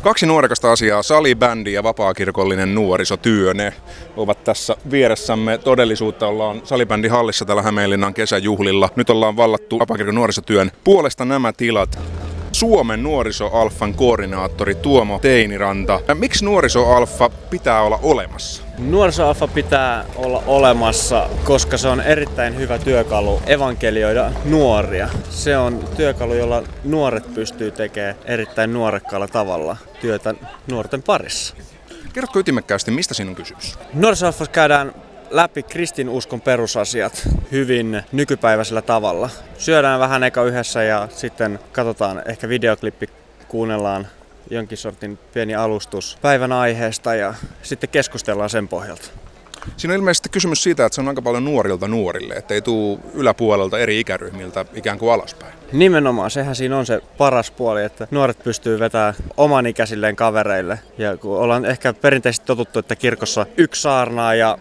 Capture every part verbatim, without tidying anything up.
Kaksi nuorekasta asiaa, salibändi ja vapaakirkollinen nuorisotyö, ne ovat tässä vieressämme. Todellisuutta ollaan salibändihallissa täällä Hämeenlinnan kesäjuhlilla. Nyt ollaan vallattu vapaakirkon nuorisotyön puolesta nämä tilat. Suomen nuoriso-alfan koordinaattori Tuomo Teiniranta. Miksi nuoriso-alfa pitää olla olemassa? Nuoriso-alfa pitää olla olemassa, koska se on erittäin hyvä työkalu evankelioida nuoria. Se on työkalu, jolla nuoret pystyy tekemään erittäin nuorekkaalla tavalla työtä nuorten parissa. Kerrotko ytimekkäästi, mistä siinä on kysymys? Nuoriso-alfassa käydään läpi kristinuskon perusasiat hyvin nykypäiväisellä tavalla. Syödään vähän eka yhdessä ja sitten katsotaan ehkä videoklippi, kuunnellaan jonkin sortin pieni alustus päivän aiheesta ja sitten keskustellaan sen pohjalta. Siinä on ilmeisesti kysymys siitä, että se on aika paljon nuorilta nuorille, että ei tule yläpuolelta eri ikäryhmiltä ikään kuin alaspäin. Nimenomaan, sehän siinä on se paras puoli, että nuoret pystyy vetämään oman ikäisilleen kavereille. Ja kun ollaan ehkä perinteisesti totuttu, että kirkossa yksi saarnaa ja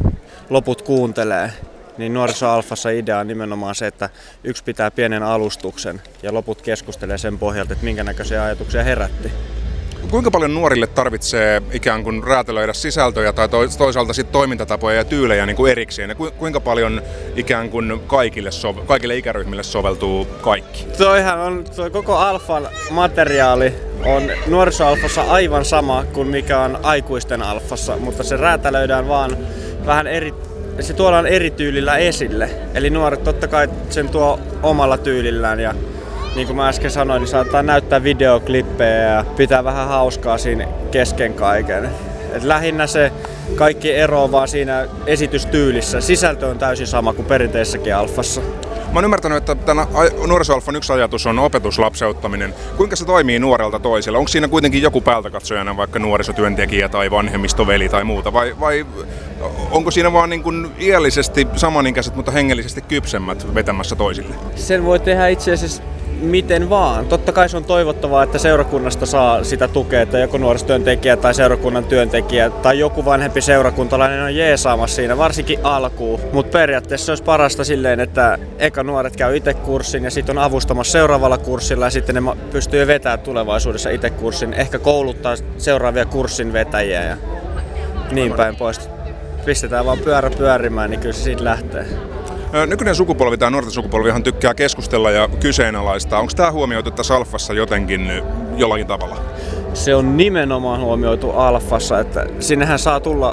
loput kuuntelee, niin nuoriso-alfassa idea on nimenomaan se, että yksi pitää pienen alustuksen ja loput keskustelee sen pohjalta, että minkä näköisiä ajatuksia herätti. Kuinka paljon nuorille tarvitsee ikään kuin räätälöidä sisältöjä tai toisaalta sit toimintatapoja ja tyylejä niin kuin erikseen? Ja kuinka paljon ikään kuin kaikille, sove- kaikille ikäryhmille soveltuu kaikki? Toihan on, toi koko alfan materiaali on nuoriso-alfassa aivan sama kuin mikä on aikuisten alfassa, mutta se räätälöidään vaan vähän eri, se tuodaan eri tyylillä esille. Eli nuoret totta kai sen tuo omalla tyylillään ja niin kuin mä äsken sanoin, niin saattaa näyttää videoklippejä ja pitää vähän hauskaa siinä kesken kaiken. Et lähinnä se kaikki ero vaan siinä esitystyylissä. Sisältö on täysin sama kuin perinteisessäkin alfassa. Mä oon ymmärtänyt, että tämän nuoriso-alfan yksi ajatus on opetuslapseuttaminen. Kuinka se toimii nuorelta toiselle? Onko siinä kuitenkin joku päältäkatsojana, vaikka nuorisotyöntekijä tai vanhemmistoveli tai muuta? Vai, vai onko siinä vaan niin kuin iällisesti samanikäiset, mutta hengellisesti kypsemmät vetämässä toisille? Sen voi tehdä itse asiassa miten vaan. Totta kai se on toivottavaa, että seurakunnasta saa sitä tukea, että joku nuorisotyöntekijä tai seurakunnan työntekijä tai joku vanhempi seurakuntalainen on jeesaamassa siinä, varsinkin alkuun. Mutta periaatteessa se olisi parasta silleen, että eka nuoret käy itse kurssin ja sitten on avustamassa seuraavalla kurssilla ja sitten ne pystyy vetämään tulevaisuudessa itse kurssin, ehkä kouluttaa seuraavia kurssin vetäjiä ja niin päin pois. Pistetään vaan pyörä pyörimään, niin kyllä se siitä lähtee. Nykyinen sukupolvi tai nuorten sukupolvihan tykkää keskustella ja kyseenalaistaa. Onko tämä huomioitu tässä alfassa jotenkin jollakin tavalla? Se on nimenomaan huomioitu alfassa, että sinnehän saa tulla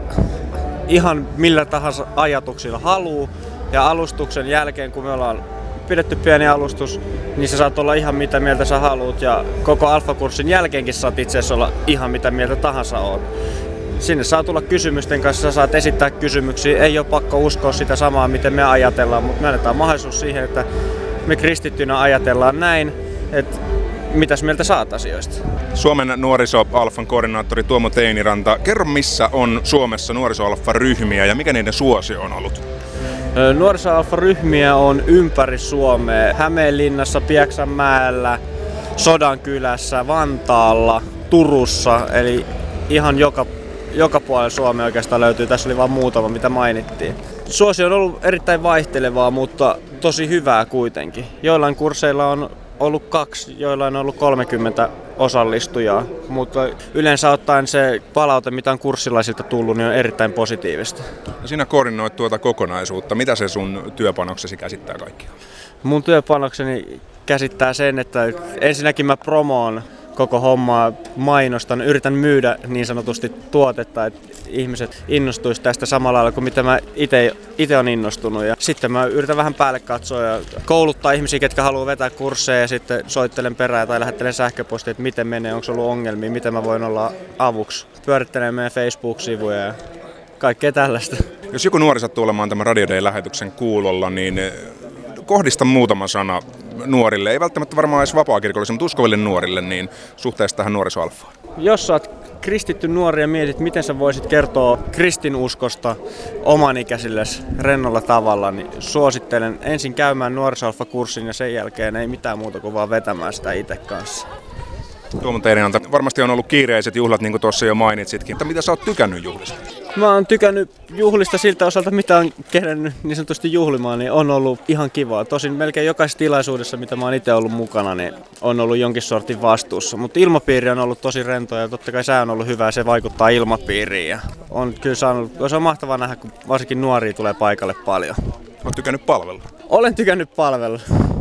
ihan millä tahansa ajatuksilla haluu. Ja alustuksen jälkeen, kun me ollaan pidetty pieni alustus, niin sä saat olla ihan mitä mieltä sä haluut. Ja koko alfakurssin jälkeenkin saat itse asiassa olla ihan mitä mieltä tahansa oot. Sinne saa tulla kysymysten kanssa, sä saat esittää kysymyksiä. Ei ole pakko uskoa sitä samaa, miten me ajatellaan, mutta me annetaan mahdollisuus siihen, että me kristittynä ajatellaan näin, että mitäs mieltä saat asioista. Suomen nuoriso-alfan koordinaattori Tuomo Teiniranta, kerro missä on Suomessa nuoriso-alfan ryhmiä ja mikä niiden suosio on ollut? Nuoriso-alfan ryhmiä on ympäri Suomea, Hämeenlinnassa, Pieksämäellä, Sodankylässä, Vantaalla, Turussa, eli ihan joka Joka puolella Suomea oikeastaan löytyy, tässä oli vain muutama, mitä mainittiin. Suosio on ollut erittäin vaihtelevaa, mutta tosi hyvää kuitenkin. Joillain kursseilla on ollut kaksi, joillain on ollut kolmekymmentä osallistujaa, mutta yleensä ottaen se palaute, mitä on kurssilaisilta tullut, niin on erittäin positiivista. Sinä koordinoit tuota kokonaisuutta. Mitä se sun työpanoksesi käsittää kaikkia? Mun työpanokseni käsittää sen, että ensinnäkin mä promoon koko hommaa, mainostan, yritän myydä niin sanotusti tuotetta, että ihmiset innostuisi tästä samalla lailla kuin mitä mä itse olen innostunut. Ja sitten mä yritän vähän päälle katsoa ja kouluttaa ihmisiä, ketkä haluaa vetää kursseja ja sitten soittelen perään tai lähettelen sähköpostia, että miten menee, onko ollut ongelmia, miten mä voin olla avuksi. Pyörittelen meidän Facebook-sivuja ja kaikkea tällaista. Jos joku nuori sattuu olemaan tämän Radio Day-lähetyksen kuulolla, niin kohdista muutama sana nuorille, ei välttämättä varmaan edes vapaakirkollisille, mutta uskoville nuorille, niin suhteessa tähän nuoriso-alfaan. Jos sä oot kristitty nuori ja mietit, miten sä voisit kertoa kristinuskosta omanikäisillesi rennolla tavalla, niin suosittelen ensin käymään nuoriso-alfa-kurssin ja sen jälkeen ei mitään muuta kuin vaan vetämään sitä itse kanssa. Tuomo Teiniranta, varmasti on ollut kiireiset juhlat, niin kuin tuossa jo mainitsitkin, mutta mitä sä oot tykännyt juhlista? Mä oon tykännyt juhlista siltä osalta, mitä on kerennyt niin sanotusti juhlimaan, niin on ollut ihan kivaa. Tosin melkein jokaisessa tilaisuudessa, mitä mä oon itse ollut mukana, niin on ollut jonkin sortin vastuussa. Mutta ilmapiiri on ollut tosi rento ja totta kai sää on ollut hyvä ja se vaikuttaa ilmapiiriin. Ja on kyllä saanut, se on mahtavaa nähdä, kun varsinkin nuoria tulee paikalle paljon. Oot tykännyt palvella? Olen tykännyt palvella.